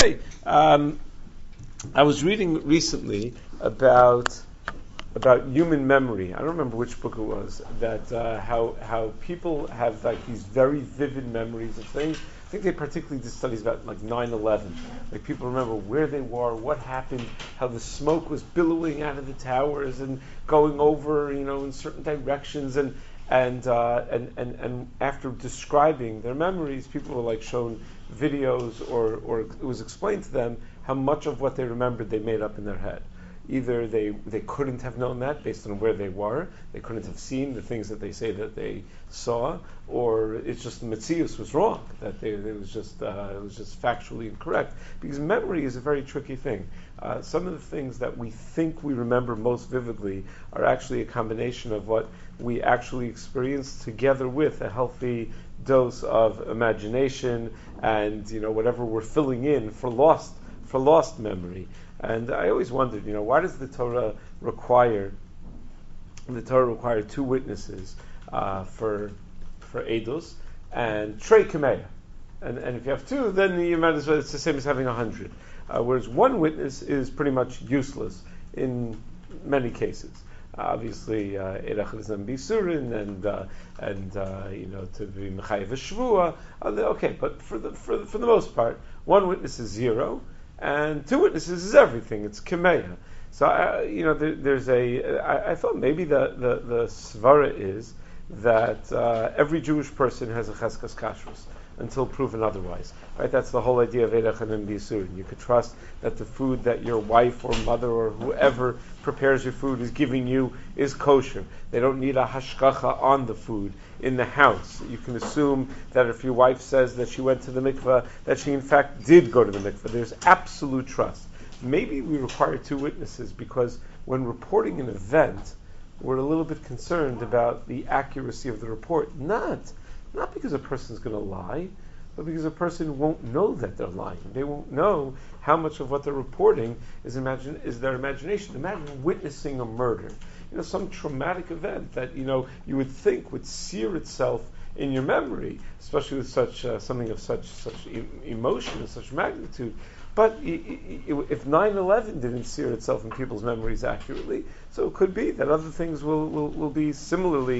Okay, I was reading recently about human memory. I don't remember which book it was. That how people have like these very vivid memories of things. I think they particularly did studies about like 9/11. Like people remember where they were, what happened, how the smoke was billowing out of the towers and going over, in certain directions, and after describing their memories, people were like shown videos or it was explained to them how much of what they remembered they made up in their head. Either they couldn't have known that based on where they were, they couldn't have seen the things that they say that they saw, or it's just the Metzius was wrong, that it was just factually incorrect. Because memory is a very tricky thing. Some of the things that we think we remember most vividly are actually a combination of what we actually experienced together with a healthy dose of imagination and whatever we're filling in for lost memory. And I always wondered, why does the Torah require two witnesses for edus and trei kameya? And if you have two, then you might as well, it's the same as having 100. Whereas one witness is pretty much useless in many cases. Obviously, erach is bisurin and to be mechayev shvua. Okay, but for the most part, one witness is 0. And two witnesses is everything. It's kameya. So I thought maybe the svara is that every Jewish person has a cheskas kashrus until proven otherwise. Right? That's the whole idea of Eidach and Bisurin. You could trust that the food that your wife or mother or whoever prepares your food is giving you is kosher. They don't need a hashgacha on the food in the house. You can assume that if your wife says that she went to the mikveh, that she in fact did go to the mikveh. There's absolute trust. Maybe we require two witnesses because when reporting an event, we're a little bit concerned about the accuracy of the report. Not because a person's going to lie, but because a person won't know that they're lying. They won't know how much of what they're reporting is their imagination. Imagine witnessing a murder. Some traumatic event that, you would think would sear itself in your memory, especially with such something of such emotion and such magnitude. But if 9/11 didn't sear itself in people's memories accurately, so it could be that other things will be similarly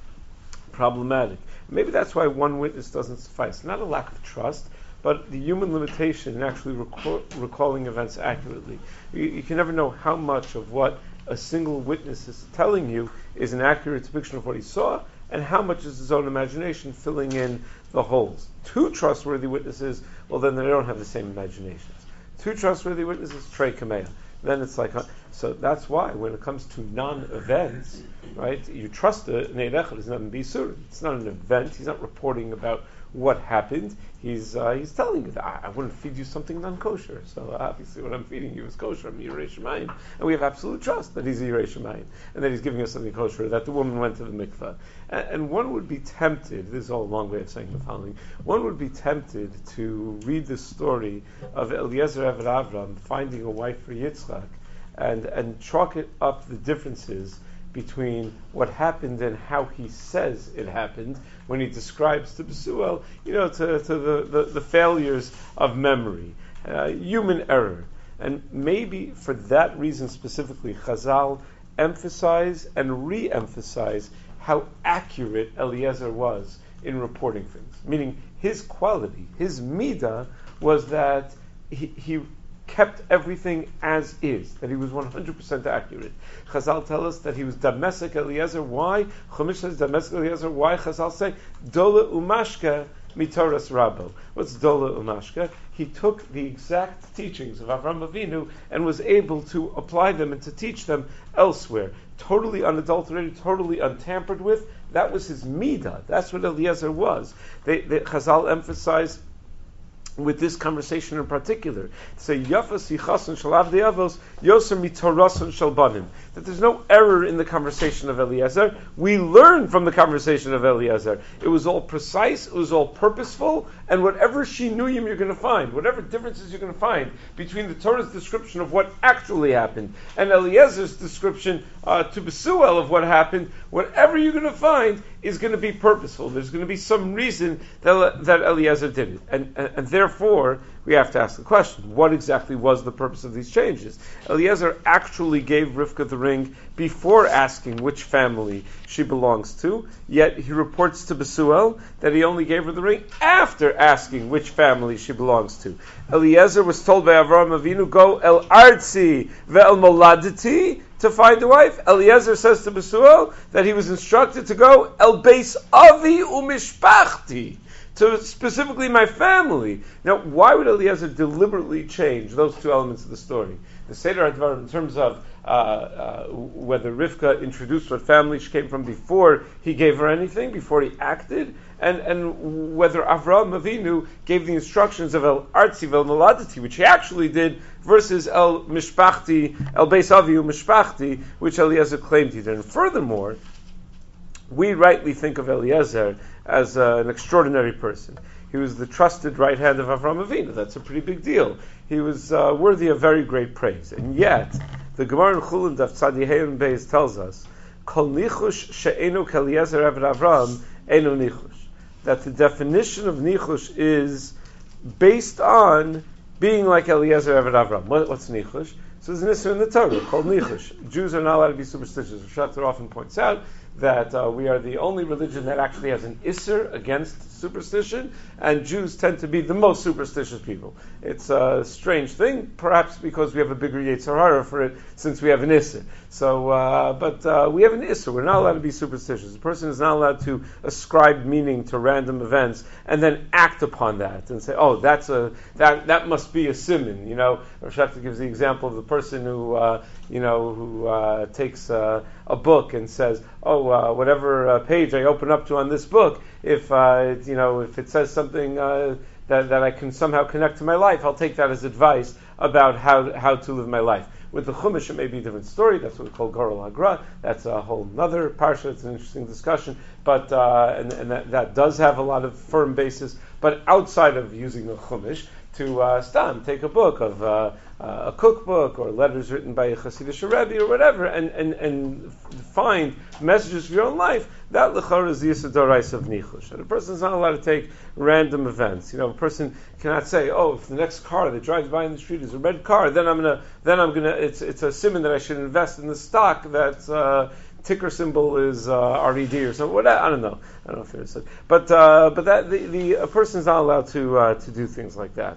problematic. Maybe that's why one witness doesn't suffice. Not a lack of trust, but the human limitation in actually recalling events accurately. You can never know how much of what a single witness is telling you is an accurate depiction of what he saw, and how much is his own imagination filling in the holes. Two trustworthy witnesses, well then they don't have the same imaginations. Two trustworthy witnesses, trei kameya. Then it's like, so that's why when it comes to non-events, right, you trust the Neirechel is not an Bisur. It's not an event. He's not reporting about what happened. He's telling you that I wouldn't feed you something non-kosher. So obviously what I'm feeding you is kosher. I'm Yirei Shemayim. And we have absolute trust that he's a Yirei Shemayim and that he's giving us something kosher, that the woman went to the mikveh. And one would be tempted, this is all a long way of saying the following, one would be tempted to read the story of Eliezer Eved Avram finding a wife for Yitzchak and chalk it up the differences between what happened and how he says it happened when he describes to Besuel, to the failures of memory, human error. And maybe for that reason specifically, Chazal emphasize and re-emphasize how accurate Eliezer was in reporting things. Meaning his quality, his midah, was that he kept everything as is, that he was 100% accurate. Chazal tell us that he was Damesek Eliezer. Why? Chumash says Damesek Eliezer. Why? Chazal say Dola Umashka Mitoras Rabbo. What's Dola Umashka? He took the exact teachings of Avraham Avinu and was able to apply them and to teach them elsewhere. Totally unadulterated, totally untampered with. That was his midah. That's what Eliezer was. Chazal emphasized with this conversation in particular, say Yafas Yichason Shalav De'avos Yoser Mitorason Shalbanim, that there's no error in the conversation of Eliezer. We learn from the conversation of Eliezer. It was all precise, it was all purposeful, and whatever shinuyim you're going to find, whatever differences you're going to find between the Torah's description of what actually happened and Eliezer's description to Besuel of what happened, whatever you're going to find is going to be purposeful. There's going to be some reason that Eliezer did it, and therefore we have to ask the question, what exactly was the purpose of these changes? Eliezer actually gave Rivka the ring before asking which family she belongs to, yet he reports to Besuel that he only gave her the ring after asking which family she belongs to. Eliezer was told by Avraham Avinu, go El Artzi ve'el Moladiti, to find a wife. Eliezer says to Besuel that he was instructed to go El Beis Avi Umishpachti, to specifically my family. Now, why would Eliezer deliberately change those two elements of the story? The Seder HaDvarim, in terms of whether Rivka introduced what family she came from before he gave her anything, before he acted, and whether Avraham Avinu gave the instructions of El Artzi Vel Moladiti, which he actually did, versus El Mishpachti, El Beis Avi Mishpachti, which Eliezer claimed he did. And furthermore, we rightly think of Eliezer as an extraordinary person. He was the trusted right hand of Avraham Avinu. That's a pretty big deal. He was worthy of very great praise. And yet, the Gemara in Chulin Daf Tzadi Hey and Beis tells us, Kol nichush she'enu k'Eliezer eved Avram enu nichush. That the definition of nichush is based on being like Eliezer eved Avram. What's nichush? So there's an issue in the Torah called nichush. Jews are not allowed to be superstitious. Shatter often points out that we are the only religion that actually has an isser against superstition, and Jews tend to be the most superstitious people. It's a strange thing, perhaps because we have a bigger Yetzer Hara for it, since we have an isser. So, but we have an isser. We're not allowed to be superstitious. A person is not allowed to ascribe meaning to random events and then act upon that and say, "Oh, that must be a simon." You know, Rosh Hashanah gives the example of the person who takes a book and says, "Oh, whatever page I open up to on this book, if it says something that I can somehow connect to my life, I'll take that as advice about how to live my life." With the Chumash, it may be a different story. That's what we call Goral Hagra. That's a whole other parsha. It's an interesting discussion, but and that does have a lot of firm basis. But outside of using the Chumash, to take a book of a cookbook or letters written by a Hasidic Rebbe or whatever, and find messages for your own life, that l'chara is the Yisur D'Oraisa of Nichush. And a person is not allowed to take random events. You know, a person cannot say, "Oh, if the next car that drives by in the street is a red car, then I'm gonna. It's a simon that I should invest in the stock that's." Ticker symbol is RED or something. What I don't know. I don't know if there's such. But that a person is not allowed to do things like that.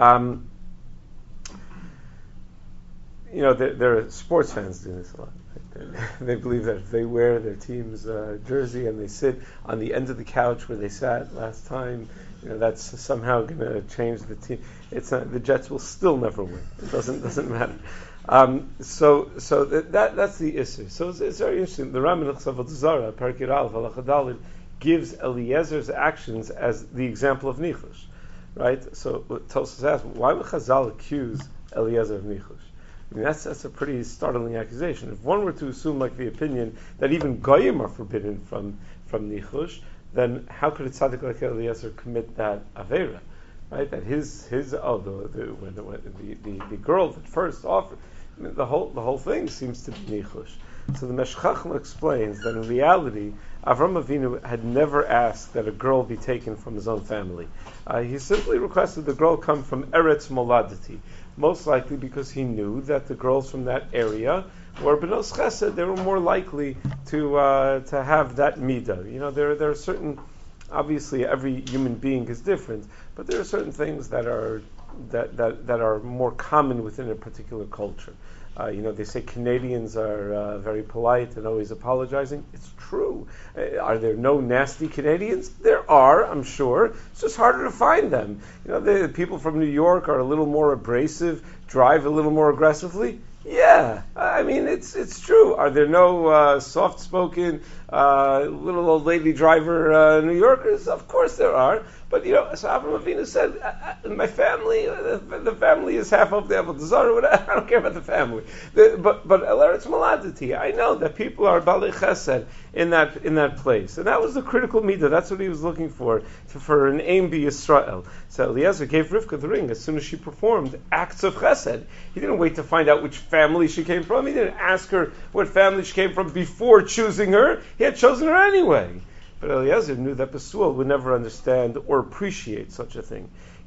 There are sports fans doing this a lot. They believe that if they wear their team's jersey and they sit on the end of the couch where they sat last time, that's somehow going to change the team. It's not, the Jets will still never win. It doesn't matter. So that's the issue. So it's very interesting. The Ram in Avodah Zarah, Perkei Aleph, Halacha Daled, gives Eliezer's actions as the example of nichush, right? So Tosfos asks, why would Chazal accuse Eliezer of nichush? I mean, that's a pretty startling accusation. If one were to assume, like the opinion, that even goyim are forbidden from nichush, then how could a tzaddik like Eliezer commit that avera? Right? That the girl that first offered, I mean, the whole thing seems to be nichush. So the Meshech explains that in reality, Avram Avinu had never asked that a girl be taken from his own family. He simply requested the girl come from Eretz Moladiti, most likely because he knew that the girls from that area were Benos Chesed. They were more likely to have that midah. There are certain. Obviously, every human being is different, but there are certain things that are more common within a particular culture. They say Canadians are very polite and always apologizing. It's true. Are there no nasty Canadians? There are, I'm sure. It's just harder to find them. The people from New York are a little more abrasive, drive a little more aggressively. Yeah, I mean, it's true. Are there no soft-spoken, little old lady driver New Yorkers? Of course there are. But, so Avraham Avinu said, my family, the family is half of the Avodah Zarah. I don't care about the family. But El Eretz Moladiti, I know that people are Balei Chesed in that place. And that was the critical midah. That's what he was looking for an aim be Yisrael. So Eliezer gave Rivka the ring as soon as she performed acts of Chesed. He didn't wait to find out which family she came from. He didn't ask her what family she came from before choosing her. He had chosen her anyway. But Eliezer knew that Besuel would never understand or appreciate such a thing.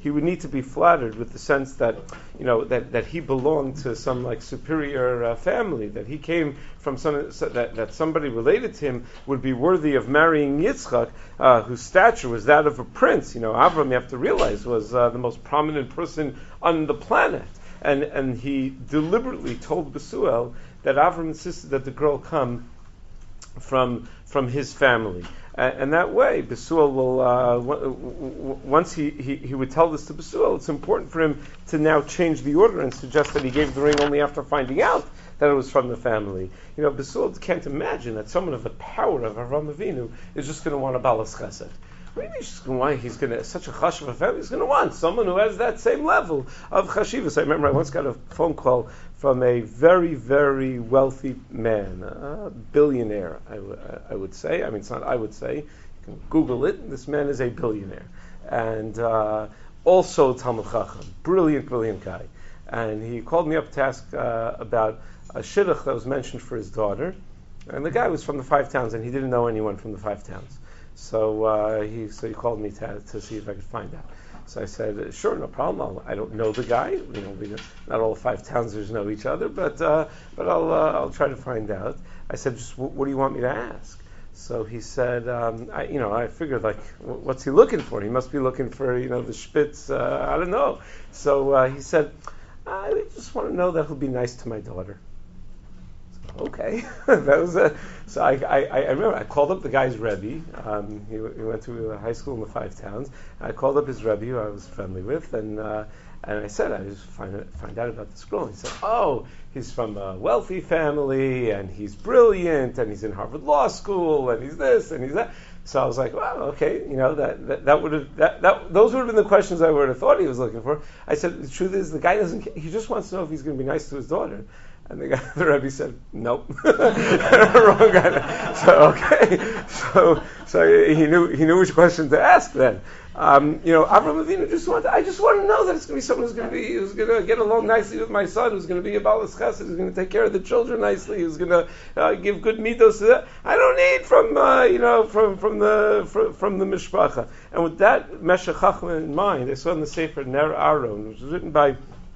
he would need to be flattered with the sense that, that he belonged to some like superior family, that he came from that somebody related to him would be worthy of marrying Yitzchak, whose stature was that of a prince. Avram, you have to realize, was the most prominent person on the planet. And he deliberately told Besuel that Avram insisted that the girl come from his family. And that way, Besuel will, once he would tell this to Besuel, it's important for him to now change the order and suggest that he gave the ring only after finding out that it was from the family. Besuel can't imagine that someone of the power of Avraham Avinu is just going to want a balas chesed. Maybe he's going to such a chashuv of family. He's going to want someone who has that same level of chashivas. I remember I once got a phone call from a very, very wealthy man, a billionaire, I would say. I mean, it's not I would say. You can Google it. This man is a billionaire. And also Talmud Chacham. Brilliant guy. And he called me up to ask about a shidduch that was mentioned for his daughter. And the guy was from the Five Towns, and he didn't know anyone from the Five Towns. So he called me to see if I could find out. So I said, sure, no problem. I don't know the guy. Not all 5 townsers know each other, but I'll try to find out. I said, just what do you want me to ask? So he said, I figured what's he looking for? He must be looking for the Spitz. I don't know. So he said, I just want to know that he'll be nice to my daughter. Okay, that was so. I remember I called up the guy's Rebbe. He went to a high school in the 5 Towns. I called up his Rebbe, who I was friendly with, and I said, I just find out about this girl. And he said, oh, he's from a wealthy family, and he's brilliant, and he's in Harvard Law School, and he's this, and he's that. So I was like, well, okay, that would have those would have been the questions I would have thought he was looking for. I said, the truth is, the guy doesn't. He just wants to know if he's going to be nice to his daughter. And the Rebbe said, nope. Wrong guy. So, okay. So he knew which question to ask then. Avram Avinu I just want to know that it's going to be someone who's going to get along nicely with my son, who's going to be a balas chesed, who's going to take care of the children nicely, who's going to give good mitos to that. I don't need from the mishpacha. And with that Meshech Chachma in mind, I saw in the Sefer Ner Aron, which was written by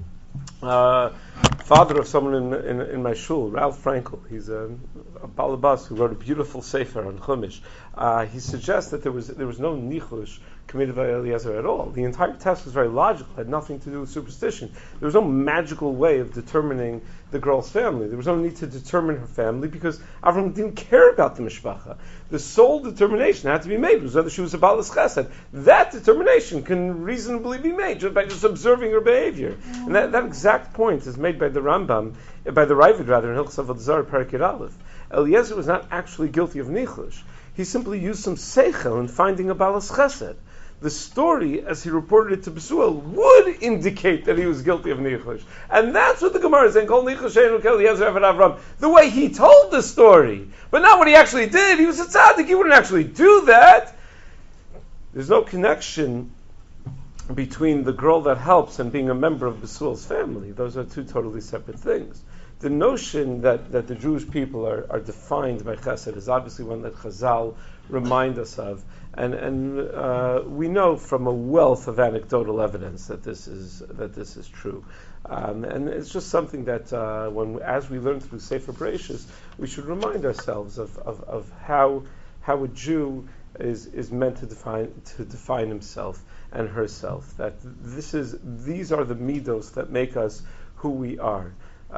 father of someone in my shul, Ralph Frankel. He's a balabas who wrote a beautiful sefer on Chumash. He suggests that there was no nichush committed by Eliezer at all. The entire test was very logical, had nothing to do with superstition. There was no magical way of determining the girl's family. There was no need to determine her family because Avram didn't care about the mishpacha. The sole determination that had to be made was whether she was a balas chesed. That determination can reasonably be made just by just observing her behavior. And that exact point is made by the Rambam, by the Ravid rather, in Hilchos Avodah Zarah Perek Aleph. Eliezer was not actually guilty of nichush. He simply used some seichel in finding a balas chesed. The story, as he reported it to Besuel, would indicate that he was guilty of nichush. And that's what the Gemara is saying, Kol nichush she'enu k'Eliezer eved Avram. The way he told the story, but not what he actually did. He was a tzaddik, he wouldn't actually do that. There's no connection between the girl that helps and being a member of Besuel's family. Those are 2 totally separate things. The notion that the Jewish people are defined by chesed is obviously one that Chazal remind us of. And we know from a wealth of anecdotal evidence that this is true, and it's just something that as we learn through Sefer Bereshis, we should remind ourselves of how a Jew is meant to define himself and herself. That these are the midos that make us who we are.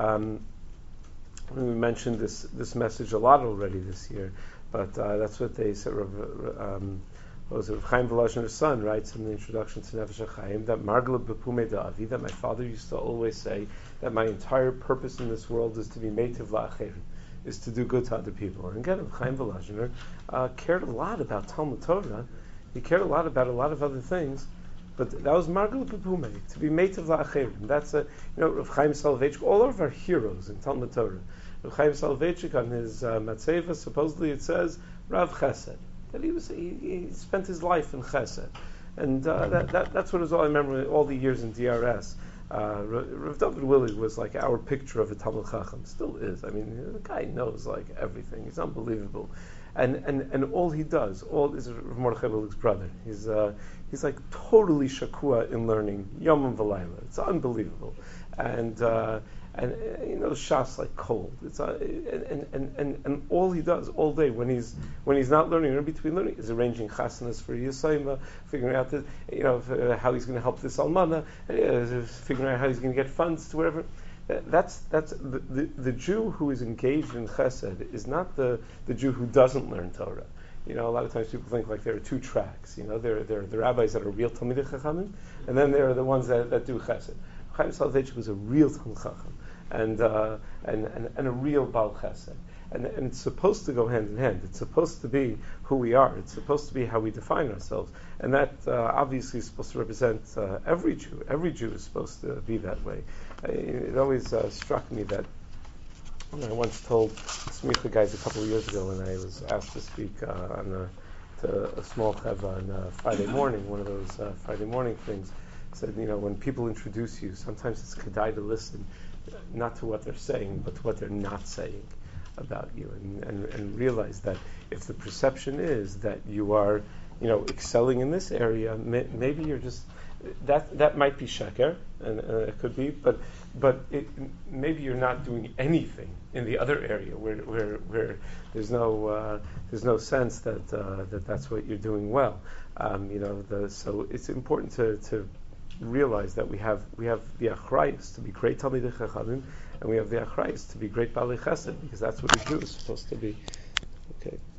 We mentioned this message a lot already this year. But that's what they said. Rav Chaim Volozhiner's son writes in the introduction to Nefesh HaChaim that Margla B'Pumei Da'avi, that my father used to always say that my entire purpose in this world is to be meitiv la'acherim, is to do good to other people. And again, Rav Chaim Volozhiner cared a lot about Talmud Torah. He cared a lot about a lot of other things. But that was Margla B'Pumei, to be meitiv la'acherim. That's Rav Chaim Soloveitchik, all of our heroes in Talmud Torah. Rav Chaim Soloveitchik on his Matzeva, supposedly it says Rav Chesed, that he spent his life in Chesed, and that's what is all I remember all the years in DRS. Rav David Willig was like our picture of a Talmud Chacham, still is. I mean, the guy knows like everything. He's unbelievable, and all he does, all is Rav Mordechai Lilig's brother. He's like totally shakua in learning Yom and V'layla. It's unbelievable, and Shas like cold. It's and all he does all day when he's not learning or in between learning is arranging chasanas for Yisayma, figuring out how he's going to help this almana, figuring out how he's going to get funds to whatever. That's the Jew who is engaged in chesed is not the Jew who doesn't learn Torah. A lot of times people think like there are two tracks. There are the rabbis that are real Talmidei Chachamim, and then there are the ones that do chesed. Chaim Soloveitchik was a real Talmid Chacham and a real Baal Chesed. And it's supposed to go hand in hand. It's supposed to be who we are. It's supposed to be how we define ourselves. And that obviously is supposed to represent every Jew. Every Jew is supposed to be that way. It always struck me that I once told Smicha guys a couple of years ago when I was asked to speak to a small cheva on Friday morning, one of those Friday morning things, said, when people introduce you, sometimes it's kedai to listen, not to what they're saying, but to what they're not saying about you, and realize that if the perception is that you are, excelling in this area, maybe you're just that might be sheker, and it could be, but maybe you're not doing anything in the other area where there's no sense that that's what you're doing well. So it's important to realize that we have the achrayus to be great Talmidei Chachamim, and we have the achrayus to be great Balei Chesed, because that's what a Jew is supposed to be. Okay.